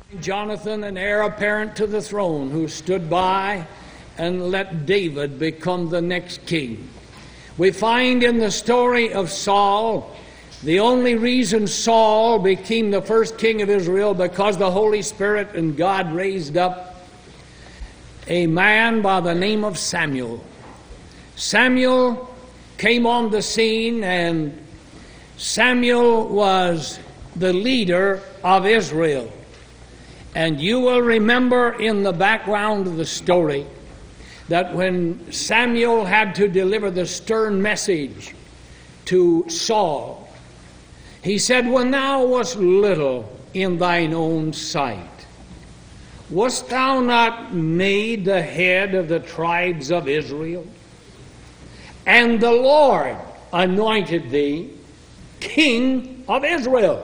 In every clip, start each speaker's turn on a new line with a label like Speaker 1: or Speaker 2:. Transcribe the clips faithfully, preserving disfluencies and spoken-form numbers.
Speaker 1: Jonathan, an heir apparent to the throne, who stood by and let David become the next king. We find in the story of Saul, the only reason Saul became the first king of Israel because the Holy Spirit and God raised up a man by the name of Samuel. Samuel came on the scene, and Samuel was the leader of Israel. And you will remember in the background of the story that when Samuel had to deliver the stern message to Saul, he said, "When thou wast little in thine own sight, wast thou not made the head of the tribes of Israel? And the Lord anointed thee king of Israel."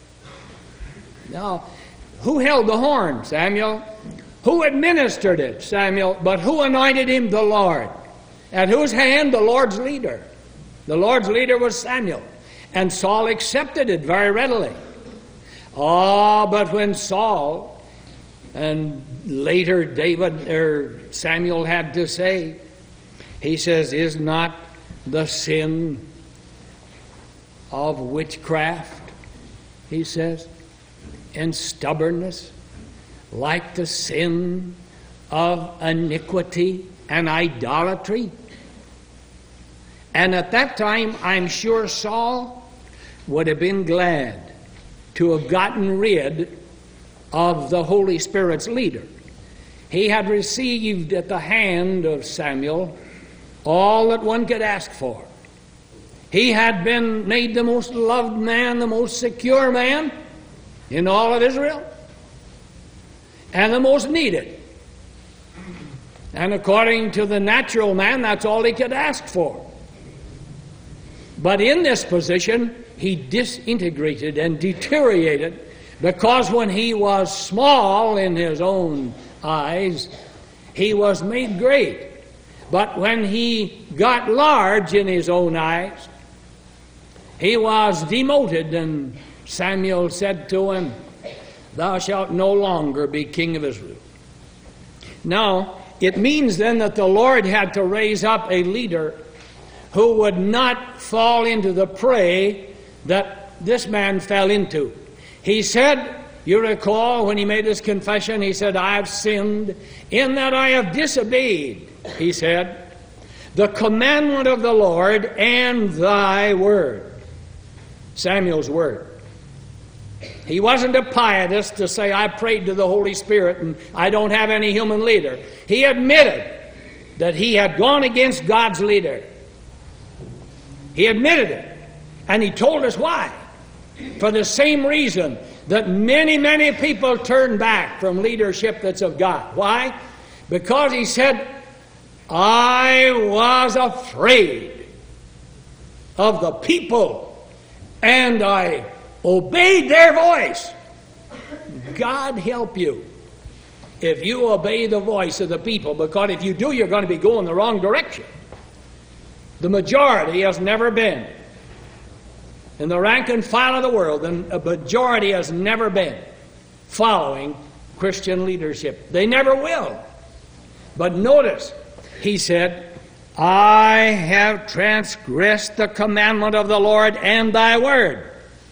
Speaker 1: Now, who held the horn, Samuel? Who administered it, Samuel? But who anointed him? The Lord. At whose hand? The Lord's leader. The Lord's leader was Samuel. And Saul accepted it very readily. Oh, but when Saul and later David or Samuel had to say, he says, "Is not the sin of witchcraft," he says, "and stubbornness like the sin of iniquity and idolatry?" And at that time, I'm sure Saul would have been glad to have gotten rid of the Holy Spirit's leader. He had received at the hand of Samuel all that one could ask for. He had been made the most loved man, the most secure man in all of Israel, and the most needed. And according to the natural man, that's all he could ask for. But in this position, he disintegrated and deteriorated, because when he was small in his own eyes, he was made great. But when he got large in his own eyes, he was demoted, and Samuel said to him, "Thou shalt no longer be king of Israel." Now, it means then that the Lord had to raise up a leader who would not fall into the prey that this man fell into. He said, you recall when he made his confession, he said, "I have sinned in that I have disobeyed," he said, "the commandment of the Lord and thy word." Samuel's word. He wasn't a pietist to say, "I prayed to the Holy Spirit and I don't have any human leader." He admitted that he had gone against God's leader. He admitted it. And he told us why. For the same reason that many, many people turn back from leadership that's of God. Why? Because he said, "I was afraid of the people and I obeyed their voice." God help you if you obey the voice of the people, because if you do, you're going to be going the wrong direction. The majority has never been. In the rank and file of the world, the majority has never been following Christian leadership. They never will. But notice, he said, "I have transgressed the commandment of the Lord and thy word,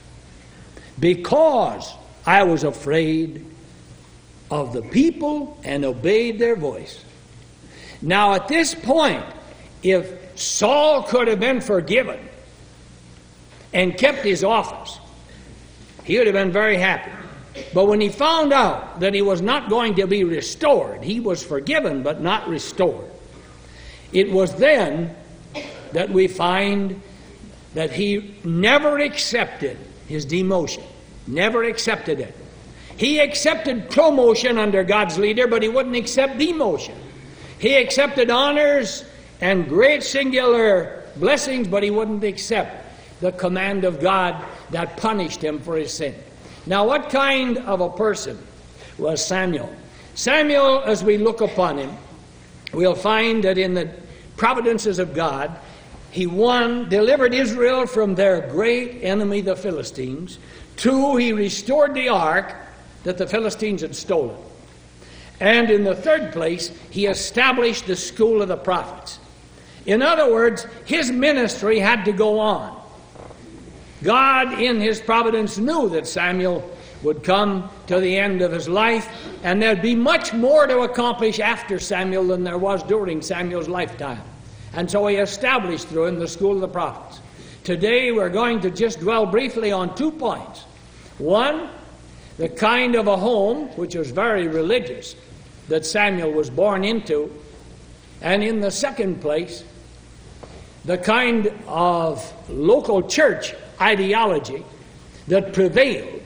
Speaker 1: because I was afraid of the people and obeyed their voice." Now at this point, if Saul could have been forgiven and kept his office, he would have been very happy. But when he found out that he was not going to be restored, he was forgiven but not restored, it was then that we find that he never accepted his demotion. Never accepted it. He accepted promotion under God's leader, but he wouldn't accept demotion. He accepted honors and great singular blessings, but he wouldn't accept the command of God that punished him for his sin. Now, what kind of a person was Samuel? Samuel, as we look upon him, we'll find that in the providences of God, he, one, delivered Israel from their great enemy, the Philistines. Two, he restored the ark that the Philistines had stolen. And in the third place, he established the school of the prophets. In other words, his ministry had to go on. God, in his providence, knew that Samuel would come to the end of his life, and there'd be much more to accomplish after Samuel than there was during Samuel's lifetime. And so he established through him the school of the prophets. Today we're going to just dwell briefly on two points. One, the kind of a home, which was very religious, that Samuel was born into. And in the second place, the kind of local church ideology that prevailed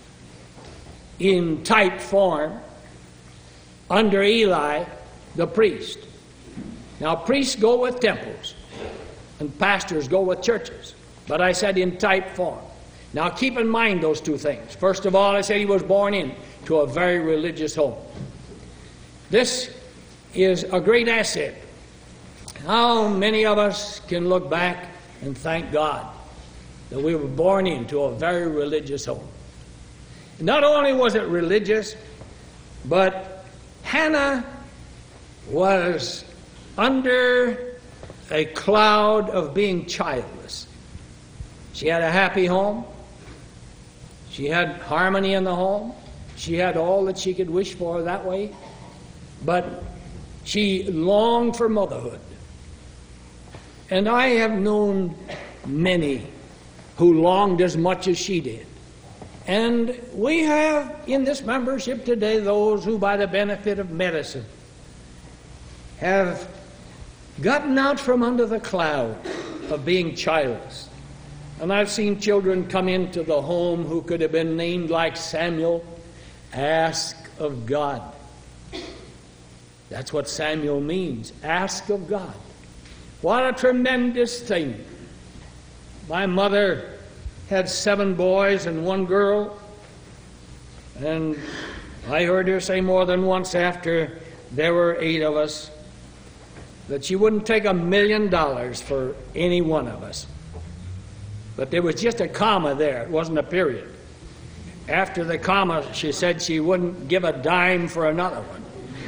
Speaker 1: in type form under Eli the priest. Now, priests go with temples, and pastors go with churches. But I said in type form. Now, keep in mind those two things. First of all, I said he was born into a very religious home. This is a great asset. How many of us can look back and thank God that we were born into a very religious home? Not only was it religious, but Hannah was under a cloud of being childless. She had a happy home. She had harmony in the home. She had all that she could wish for that way. But she longed for motherhood. And I have known many who longed as much as she did. And we have in this membership today those who, by the benefit of medicine, have gotten out from under the cloud of being childless. And I've seen children come into the home who could have been named like Samuel, ask of God. That's what Samuel means, ask of God. What a tremendous thing. My mother had seven boys and one girl, and I heard her say more than once after there were eight of us that she wouldn't take a million dollars for any one of us. But there was just a comma there. It wasn't a period. After the comma, she said she wouldn't give a dime for another one.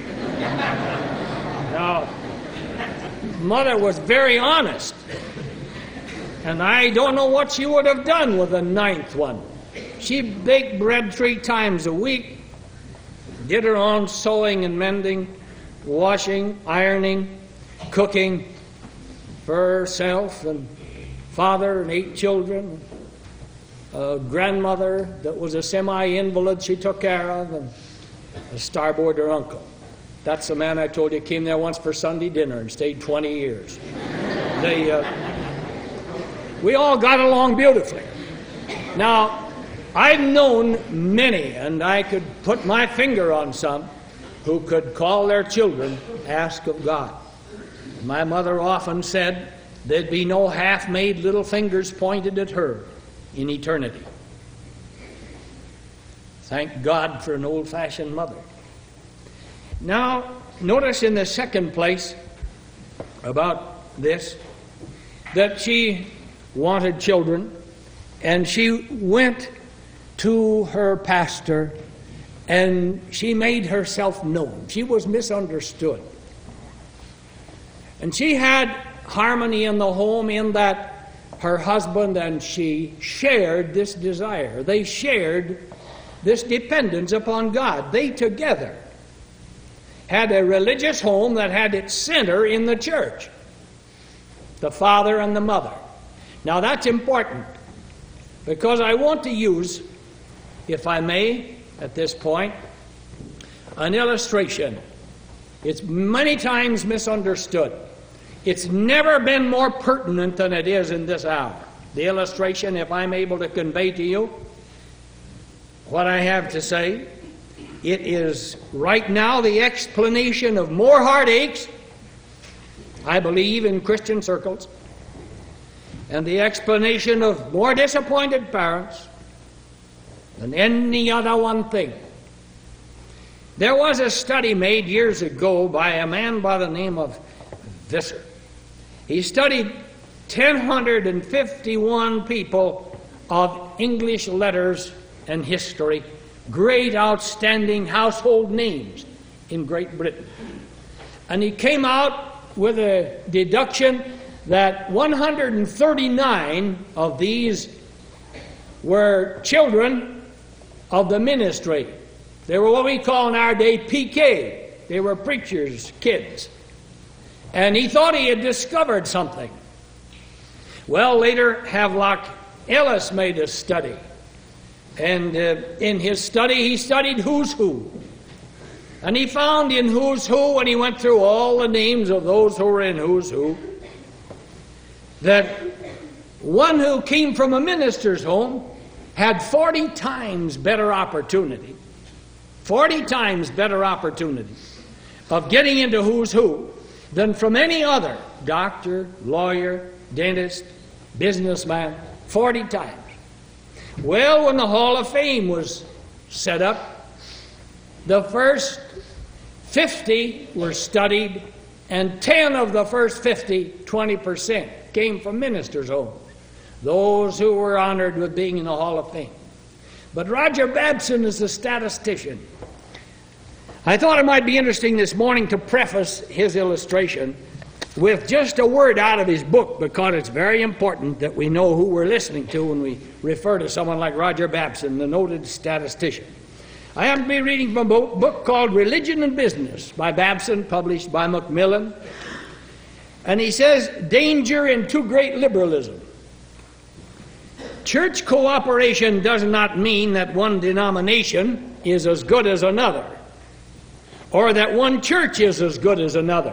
Speaker 1: Now, Mother was very honest. And I don't know what she would have done with the ninth one. She baked bread three times a week, did her own sewing and mending, washing, ironing, cooking for herself and father and eight children, a grandmother that was a semi-invalid she took care of, and a starboarder uncle. That's the man I told you came there once for Sunday dinner and stayed twenty years. They, uh, we all got along beautifully. Now, I've known many, and I could put my finger on some, who could call their children ask of God. My mother often said there'd be no half-made little fingers pointed at her in eternity. Thank God for an old-fashioned mother. Now, notice in the second place about this, that she wanted children, and she went to her pastor, and she made herself known. She was misunderstood. And she had harmony in the home in that her husband and she shared this desire. They shared this dependence upon God. They together had a religious home that had its center in the church, the father and the mother. Now that's important, because I want to use, if I may, at this point, an illustration. It's many times misunderstood. It's never been more pertinent than it is in this hour. The illustration, if I'm able to convey to you what I have to say, it is right now the explanation of more heartaches, I believe, in Christian circles, and the explanation of more disappointed parents than any other one thing. There was a study made years ago by a man by the name of Visser. He studied one thousand fifty-one people of English letters and history great outstanding household names in Great Britain. And he came out with a deduction that one hundred thirty-nine of these were children of the ministry. They were what we call in our day P K. They were preachers' kids. And he thought he had discovered something. Well, later Havelock Ellis made a study. And uh, in his study, he studied who's who. And he found in who's who, when he went through all the names of those who were in who's who, that one who came from a minister's home had forty times better opportunity, forty times better opportunity of getting into who's who than from any other doctor, lawyer, dentist, businessman, forty times. Well, when the Hall of Fame was set up, the first fifty were studied, and ten of the first fifty, twenty percent, came from ministers' homes, those who were honored with being in the Hall of Fame. But Roger Babson is a statistician. I thought it might be interesting this morning to preface his illustration with just a word out of his book, because it's very important that we know who we're listening to when we refer to someone like Roger Babson, the noted statistician. I happen to be reading from a book called Religion and Business by Babson, published by Macmillan. And he says, danger in too great liberalism. Church cooperation does not mean that one denomination is as good as another, or that one church is as good as another.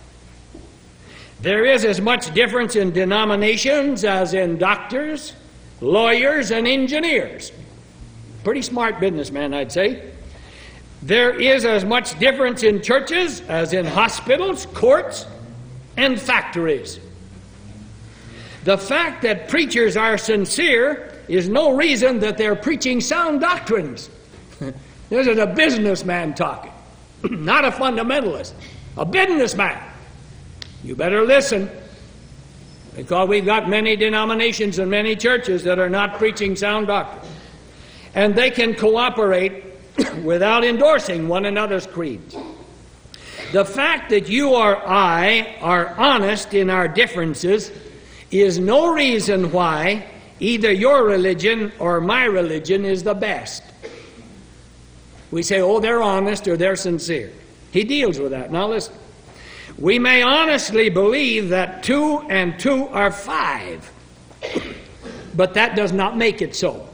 Speaker 1: There is as much difference in denominations as in doctors, lawyers, and engineers. Pretty smart businessman, I'd say. There is as much difference in churches as in hospitals, courts, and factories. The fact that preachers are sincere is no reason that they're preaching sound doctrines. This is a businessman talking, not a fundamentalist, a businessman. You better listen, because we've got many denominations and many churches that are not preaching sound doctrine. And they can cooperate without endorsing one another's creeds. The fact that you or I are honest in our differences is no reason why either your religion or my religion is the best. We say, oh, they're honest or they're sincere. He deals with that. Now listen. We may honestly believe that two and two are five, but that does not make it so.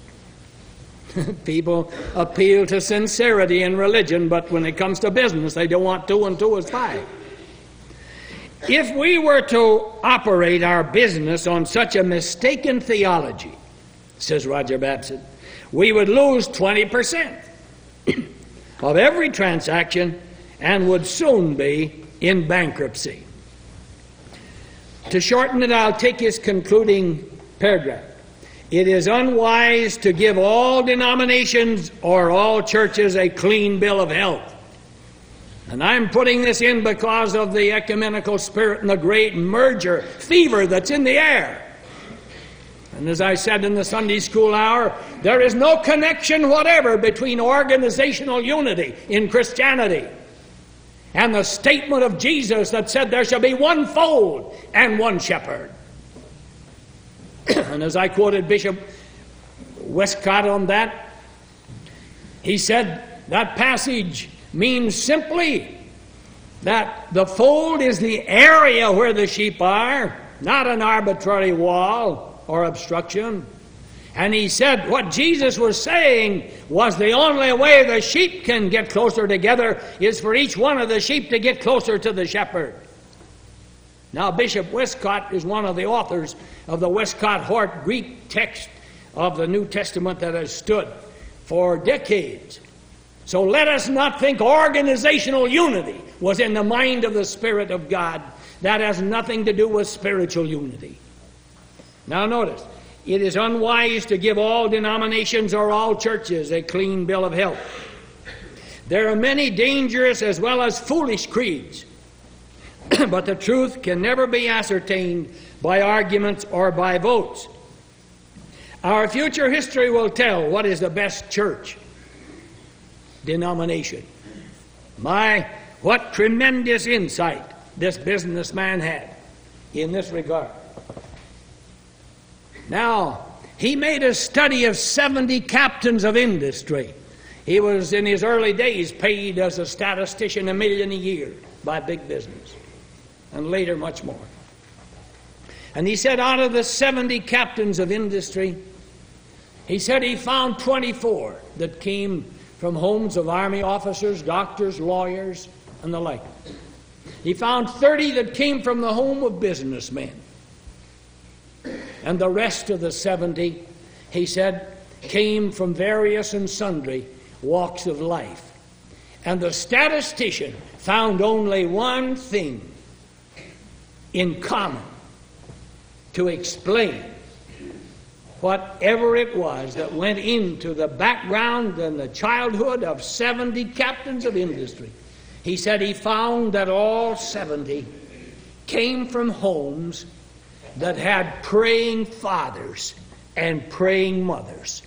Speaker 1: People appeal to sincerity in religion, but when it comes to business, they don't want two and two is five. If we were to operate our business on such a mistaken theology, says Roger Babson, we would lose twenty percent of every transaction and would soon be in bankruptcy. To shorten it, I'll take his concluding paragraph. It is unwise to give all denominations or all churches a clean bill of health. And I'm putting this in because of the ecumenical spirit and the great merger fever that's in the air. And as I said in the Sunday school hour, there is no connection whatever between organizational unity in Christianity and the statement of Jesus that said there shall be one fold and one shepherd. And as I quoted Bishop Westcott on that, he said that passage means simply that the fold is the area where the sheep are, not an arbitrary wall or obstruction. And he said what Jesus was saying was the only way the sheep can get closer together is for each one of the sheep to get closer to the shepherd. Now, Bishop Westcott is one of the authors of the Westcott-Hort Greek text of the New Testament that has stood for decades. So let us not think organizational unity was in the mind of the Spirit of God. That has nothing to do with spiritual unity. Now notice, it is unwise to give all denominations or all churches a clean bill of health. There are many dangerous as well as foolish creeds, but the truth can never be ascertained by arguments or by votes. Our future history will tell what is the best church denomination. My, what tremendous insight this businessman had in this regard. Now, he made a study of seventy captains of industry. He was, in his early days, paid as a statistician a million a year by big business, and later much more. And he said out of the seventy captains of industry, he said he found twenty-four that came from homes of army officers, doctors, lawyers, and the like. He found thirty that came from the home of businessmen. And the rest of the seventy, he said, came from various and sundry walks of life. And the statistician found only one thing in common to explain whatever it was that went into the background and the childhood of seventy captains of industry. He said he found that all seventy came from homes that had praying fathers and praying mothers.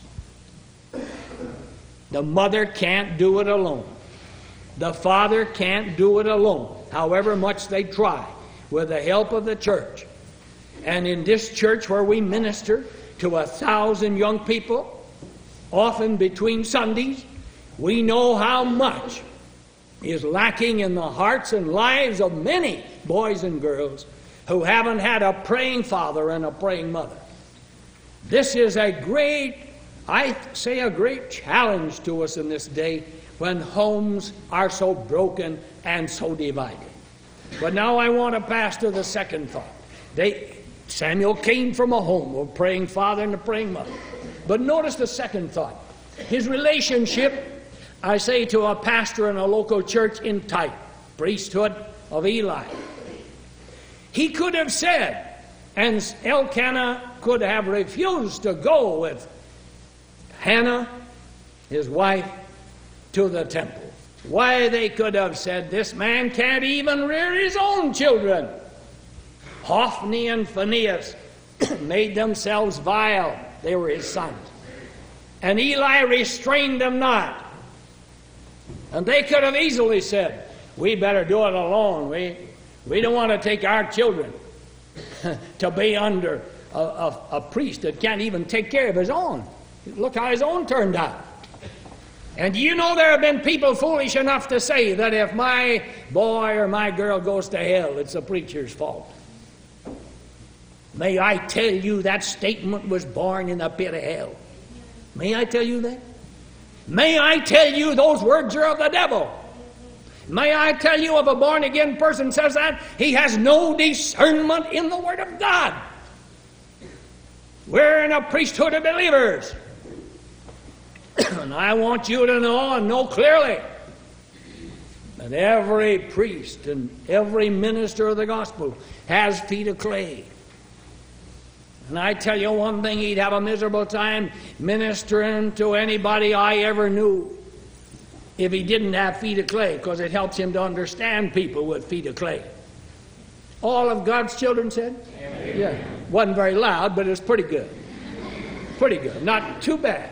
Speaker 1: The mother can't do it alone. The father can't do it alone, however much they try, with the help of the church. And in this church where we minister to a thousand young people, often between Sundays, we know how much is lacking in the hearts and lives of many boys and girls who haven't had a praying father and a praying mother. This is a great, I say a great challenge to us in this day when homes are so broken and so divided. But now I want to pass to the second thought. They, Samuel came from a home of a praying father and a praying mother. But notice the second thought. His relationship, I say, to a pastor in a local church in type, priesthood of Eli. He could have said, and Elkanah could have refused to go with Hannah, his wife, to the temple. Why, they could have said, this man can't even rear his own children. Hophni and Phinehas made themselves vile. They were his sons. And Eli restrained them not. And they could have easily said, we better do it alone. We, we don't want to take our children to be under a, a, a priest that can't even take care of his own. Look how his own turned out. And you know there have been people foolish enough to say that if my boy or my girl goes to hell, it's the preacher's fault. May I tell you that statement was born in the pit of hell. May I tell you that? May I tell you those words are of the devil? May I tell you if a born-again person says that, he has no discernment in the Word of God. We're in a priesthood of believers. And I want you to know and know clearly that every priest and every minister of the gospel has feet of clay. And I tell you one thing, he'd have a miserable time ministering to anybody I ever knew if he didn't have feet of clay, because it helps him to understand people with feet of clay. All of God's children said? Amen. Yeah. Wasn't very loud, but it was pretty good. Pretty good. Not too bad.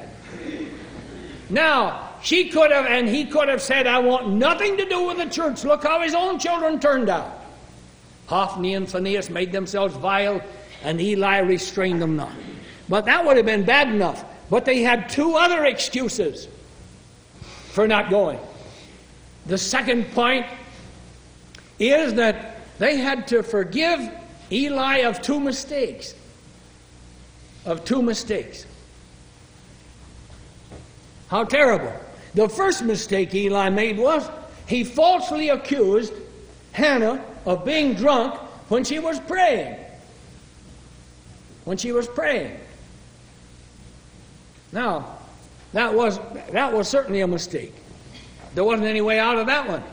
Speaker 1: Now, she could have, and he could have said, I want nothing to do with the church. Look how his own children turned out. Hophni and Phinehas made themselves vile, and Eli restrained them not. But that would have been bad enough. But they had two other excuses for not going. The second point is that they had to forgive Eli of two mistakes. Of two mistakes. How terrible. The first mistake Eli made was he falsely accused Hannah of being drunk when she was praying. When she was praying. Now, that was that was certainly a mistake. There wasn't any way out of that one.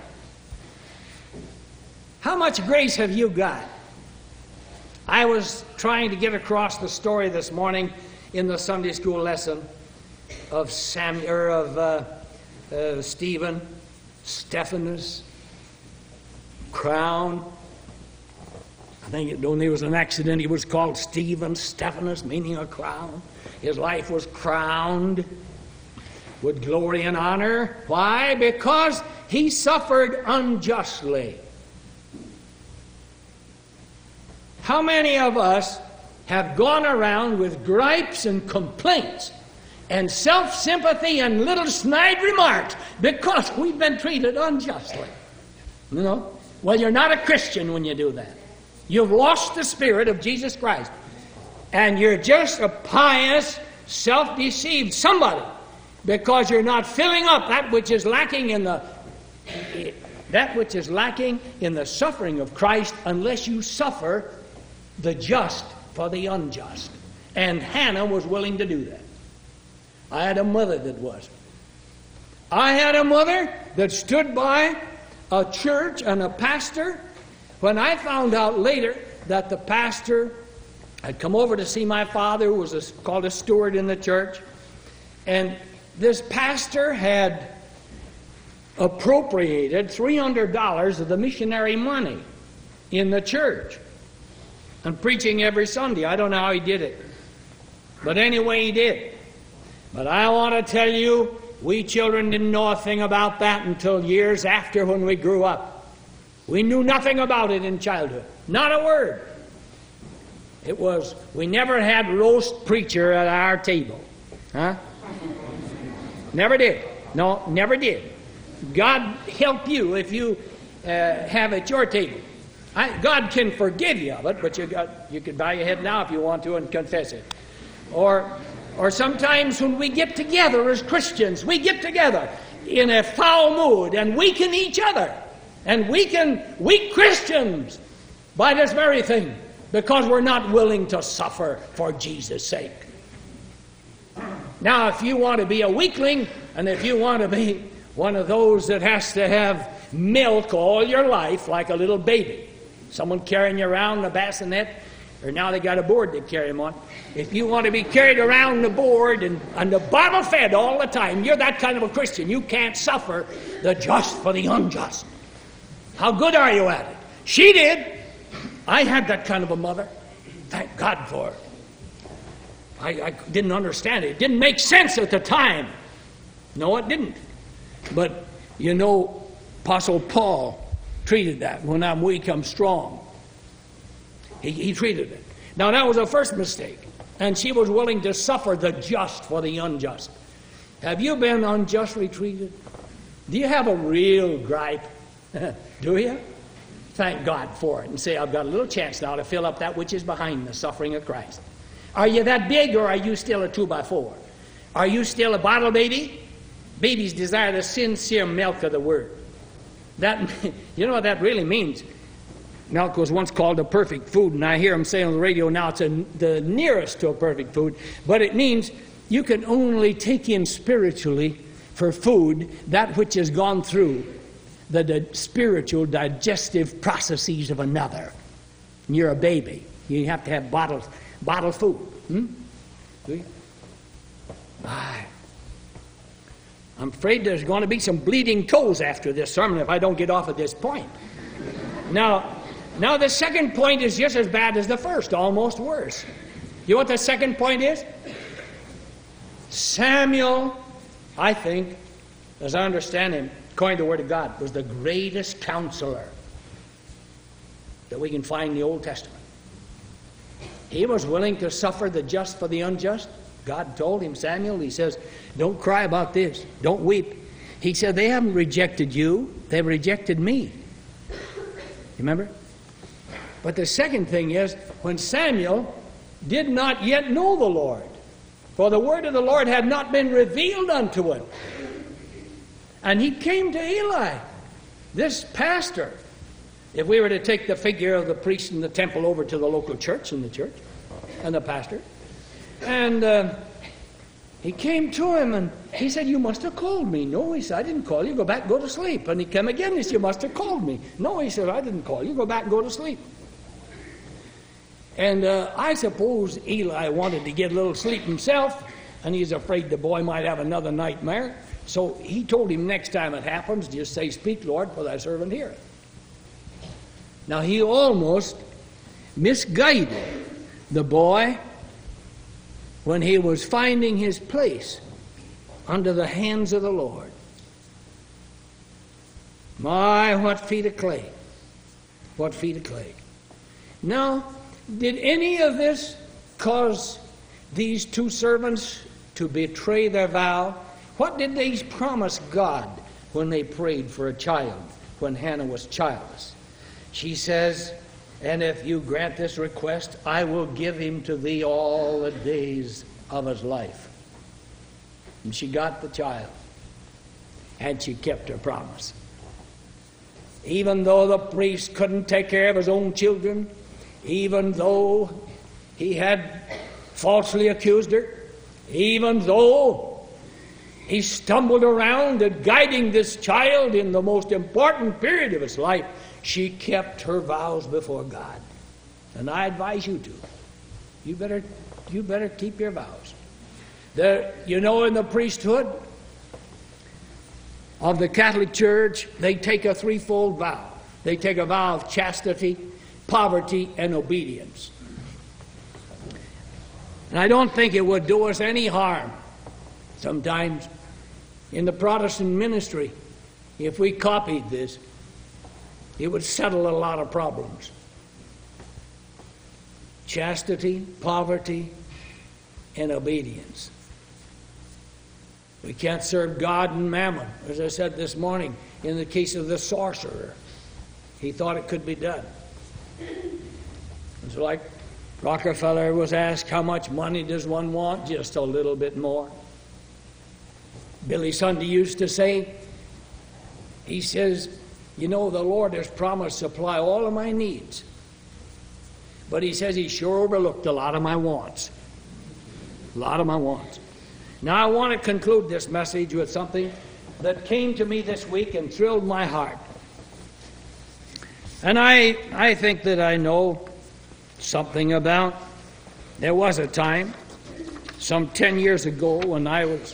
Speaker 1: How much grace have you got? I was trying to get across the story this morning in the Sunday school lesson of Sam or of uh, uh, Stephen, Stephanus, crowned. I think it, when there was an accident, he was called Stephen, Stephanus, meaning a crown. His life was crowned. with glory and honor. Why? Because he suffered unjustly. How many of us have gone around with gripes and complaints and self-sympathy and little snide remarks because we've been treated unjustly? You know? Well, you're not a Christian when you do that. You've lost the Spirit of Jesus Christ. And you're just a pious, self-deceived somebody because you're not filling up that which is lacking in the that which is lacking in the suffering of Christ unless you suffer the just for the unjust. And Hannah was willing to do that. I had a mother that was. I had a mother that stood by a church and a pastor. When I found out later that the pastor had come over to see my father, who was a, called a steward in the church, and this pastor had appropriated three hundred dollars of the missionary money in the church and preaching every Sunday. I don't know how he did it, but anyway he did. But I want to tell you, we children didn't know a thing about that until years after, when we grew up. We knew nothing about it in childhood, not a word. It was, we never had roast preacher at our table. Huh? Never did. No, never did. God help you if you uh, have at your table. I, God can forgive you of it, but you got you could bow your head now if you want to and confess it. Or, or sometimes when we get together as Christians, we get together in a foul mood and weaken each other. And weaken weak Christians by this very thing, because we're not willing to suffer for Jesus' sake. Now, if you want to be a weakling, and if you want to be one of those that has to have milk all your life like a little baby, someone carrying you around the bassinet, or now they got a board they carry them on. If you want to be carried around the board and, and the bottle fed all the time, you're that kind of a Christian. You can't suffer the just for the unjust. How good are you at it? She did. I had that kind of a mother. Thank God for it. I, I didn't understand it. It didn't make sense at the time. No, it didn't. But, you know, Apostle Paul treated that. When I'm weak, I'm strong. He, he treated it. Now, that was her first mistake. And she was willing to suffer the just for the unjust. Have you been unjustly treated? Do you have a real gripe? Do you? Thank God for it and say, I've got a little chance now to fill up that which is behind the suffering of Christ. Are you that big, or are you still a two by four? Are you still a bottle baby? Babies desire the sincere milk of the word. That, you know what that really means? Milk was once called a perfect food, and I hear them say on the radio now it's a, the nearest to a perfect food. But it means you can only take in spiritually for food that which has gone through the, the spiritual digestive processes of another. And you're a baby. You have to have bottled, bottled food. Hmm? Do you? Aye. I'm afraid there's going to be some bleeding toes after this sermon if I don't get off at this point. Now, now the second point is just as bad as the first, almost worse. You know what the second point is? Samuel, I think, as I understand him, according to the Word of God, was the greatest counselor that we can find in the Old Testament. He was willing to suffer the just for the unjust. God told him, Samuel, he says, don't cry about this. Don't weep. He said, they haven't rejected you. They've rejected me. You remember? But the second thing is, when Samuel did not yet know the Lord, for the word of the Lord had not been revealed unto him. And he came to Eli, this pastor. If we were to take the figure of the priest in the temple over to the local church in the church, and the pastor, and uh, he came to him and he said, you must have called me. No, he said, I didn't call you. Go back and go to sleep. And he came again and he said, you must have called me. No, he said, I didn't call you. Go back and go to sleep. And uh, I suppose Eli wanted to get a little sleep himself, and he's afraid the boy might have another nightmare. So he told him, next time it happens, just say, speak, Lord, for thy servant heareth. Now he almost misguided the boy when he was finding his place under the hands of the Lord. My, what feet of clay. What feet of clay. Now, did any of this cause these two servants to betray their vow? What did they promise God when they prayed for a child, when Hannah was childless? She says, and if you grant this request, I will give him to thee all the days of his life. And she got the child, and she kept her promise. Even though the priest couldn't take care of his own children, even though he had falsely accused her, even though he stumbled around at guiding this child in the most important period of his life, she kept her vows before God. And I advise you to. You better, you better keep your vows. There, you know, in the priesthood of the Catholic Church, they take a threefold vow. They take a vow of chastity, poverty, and obedience. And I don't think it would do us any harm sometimes in the Protestant ministry if we copied this. It would settle a lot of problems. Chastity, poverty, and obedience. We can't serve God and mammon. As I said this morning, in the case of the sorcerer, he thought it could be done. It's like Rockefeller was asked, how much money does one want? Just a little bit more. Billy Sunday used to say, he says, you know, the Lord has promised to supply all of my needs. But he says he sure overlooked a lot of my wants. A lot of my wants. Now I want to conclude this message with something that came to me this week and thrilled my heart. And I, I think that I know something about, there was a time, some ten years ago, when I was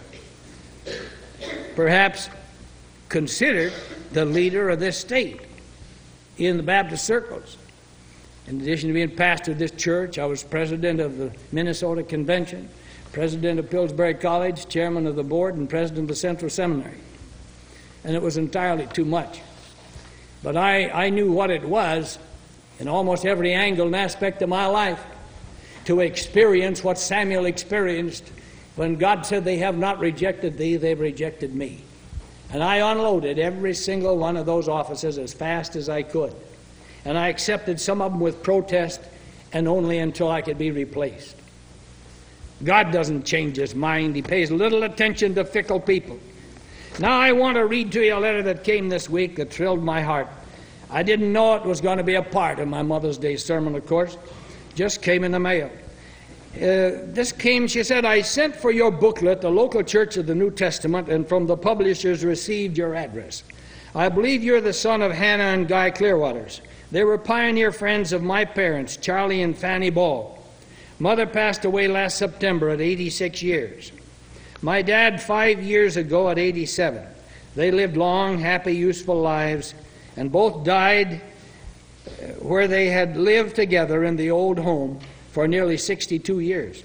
Speaker 1: perhaps considered the leader of this state in the Baptist circles. In addition to being pastor of this church, I was president of the Minnesota Convention, president of Pillsbury College, chairman of the board, and president of Central Seminary. And it was entirely too much. But I, I knew what it was in almost every angle and aspect of my life to experience what Samuel experienced when God said, they have not rejected thee, they've rejected me. And I unloaded every single one of those offices as fast as I could. And I accepted some of them with protest and only until I could be replaced. God doesn't change his mind. He pays little attention to fickle people. Now I want to read to you a letter that came this week that thrilled my heart. I didn't know it was going to be a part of my Mother's Day sermon, of course. Just came in the mail. Uh, this came, she said, I sent for your booklet, The Local Church of the New Testament, and from the publishers received your address. I believe you're the son of Hannah and Guy Clearwaters. They were pioneer friends of my parents, Charlie and Fanny Ball. Mother passed away last September at eighty-six years. My dad five years ago at eighty-seven. They lived long, happy, useful lives, and both died where they had lived together in the old home for nearly sixty-two years.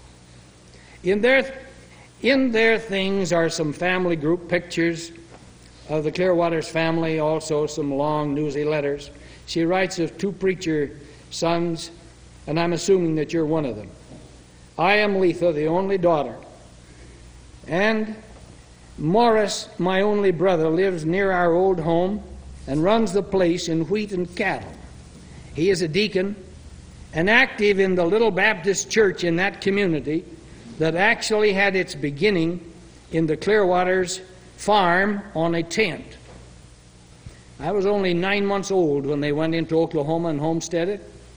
Speaker 1: In their, in their things are some family group pictures of the Clearwaters family, also some long, newsy letters. She writes of two preacher sons, and I'm assuming that you're one of them. I am Letha, the only daughter. And Morris, my only brother, lives near our old home and runs the place in wheat and cattle. He is a deacon and active in the little Baptist church in that community that actually had its beginning in the Clearwaters farm on a tent. I was only nine months old when they went into Oklahoma and homesteaded.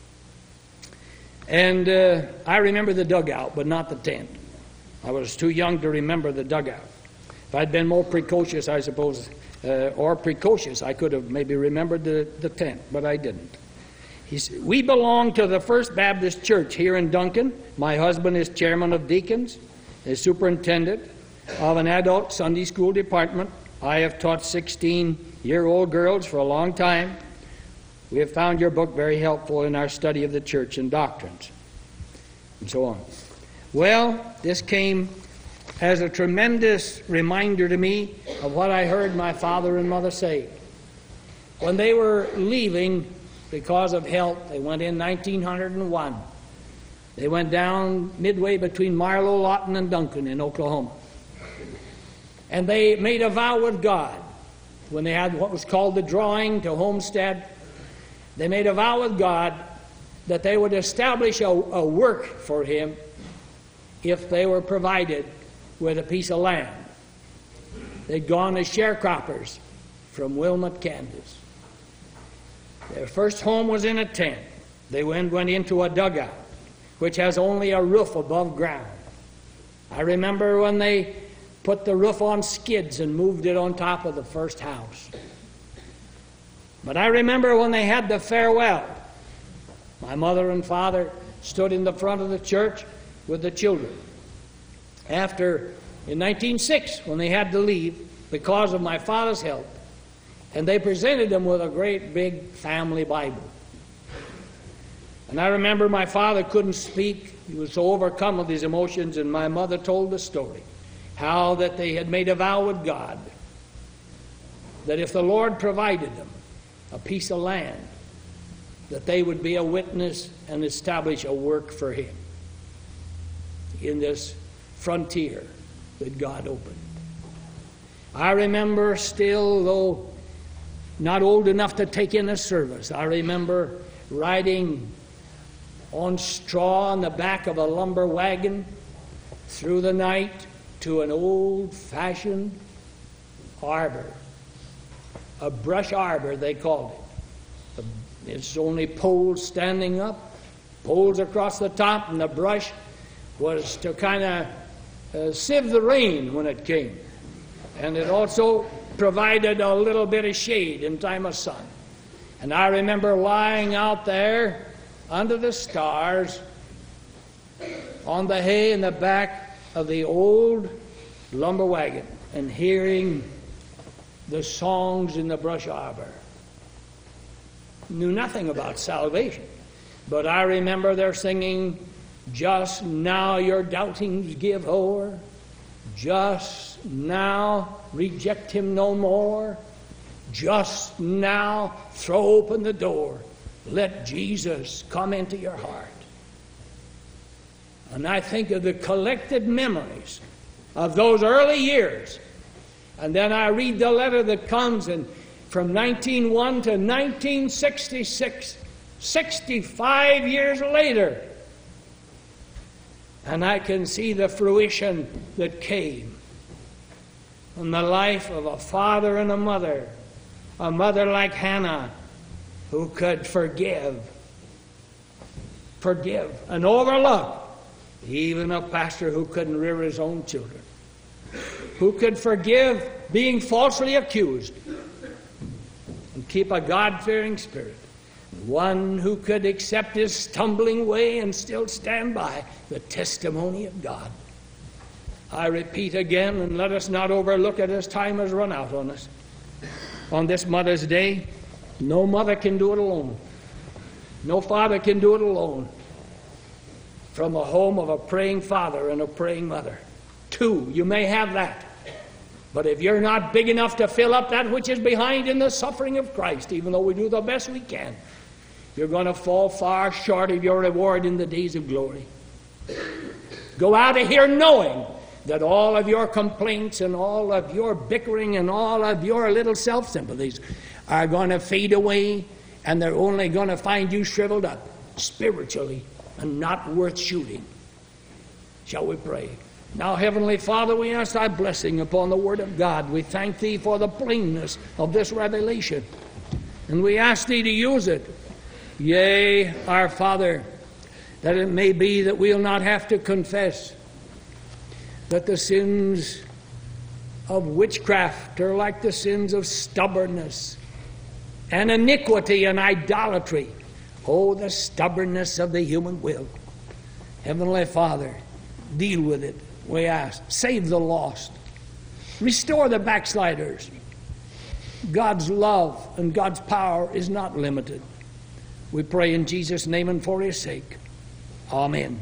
Speaker 1: And uh, I remember the dugout, but not the tent. I was too young to remember the dugout. If I'd been more precocious, I suppose, uh, or precocious, I could have maybe remembered the, the tent, but I didn't. He said, we belong to the First Baptist Church here in Duncan. My husband is chairman of deacons, is superintendent of an adult Sunday school department. I have taught sixteen-year-old girls for a long time. We have found your book very helpful in our study of the church and doctrines, and so on. Well, this came as a tremendous reminder to me of what I heard my father and mother say. When they were leaving because of health, they went in nineteen oh one. They went down midway between Marlow, Lawton, and Duncan in Oklahoma. And they made a vow with God. When they had what was called the drawing to homestead, they made a vow with God that they would establish a, a work for him if they were provided with a piece of land. They'd gone as sharecroppers from Wilmot, Kansas. Their first home was in a tent. They went, went into a dugout, which has only a roof above ground. I remember when they put the roof on skids and moved it on top of the first house. But I remember when they had the farewell. My mother and father stood in the front of the church with the children. After, in nineteen oh six, when they had to leave because of my father's health, and they presented them with a great big family Bible. And I remember my father couldn't speak. He was so overcome with his emotions, and my mother told the story, how that they had made a vow with God that if the Lord provided them a piece of land, that they would be a witness and establish a work for him in this frontier that God opened. I remember still, though not old enough to take in a service, I remember riding on straw on the back of a lumber wagon through the night to an old-fashioned arbor, a brush arbor they called it. It's only poles standing up, poles across the top, and the brush was to kind of uh, sieve the rain when it came. And it also provided a little bit of shade in time of sun. And I remember lying out there under the stars on the hay in the back of the old lumber wagon and hearing the songs in the brush arbor. Knew nothing about salvation, but I remember their singing, "Just now your doubtings give o'er, just now reject him no more, just now throw open the door, let Jesus come into your heart." And I think of the collected memories of those early years, and then I read the letter that comes in from nineteen oh one to nineteen sixty-six, sixty-five years later. And I can see the fruition that came from the life of a father and a mother, a mother like Hannah who could forgive, forgive and overlook even a pastor who couldn't rear his own children, who could forgive being falsely accused and keep a God-fearing spirit, one who could accept his stumbling way and still stand by the testimony of God. I repeat again, and let us not overlook it as time has run out on us. On this Mother's Day, no mother can do it alone. No father can do it alone. From the home of a praying father and a praying mother. Two, you may have that. But if you're not big enough to fill up that which is behind in the suffering of Christ, even though we do the best we can, you're going to fall far short of your reward in the days of glory. Go out of here knowing that all of your complaints and all of your bickering and all of your little self-sympathies are going to fade away, and they're only going to find you shriveled up spiritually and not worth shooting. Shall we pray? Now, Heavenly Father, we ask thy blessing upon the Word of God. We thank thee for the plainness of this revelation, and we ask thee to use it. Yea, our Father, that it may be that we'll not have to confess that the sins of witchcraft are like the sins of stubbornness and iniquity and idolatry. Oh, the stubbornness of the human will. Heavenly Father, deal with it, we ask. Save the lost. Restore the backsliders. God's love and God's power is not limited. We pray in Jesus' name and for his sake. Amen.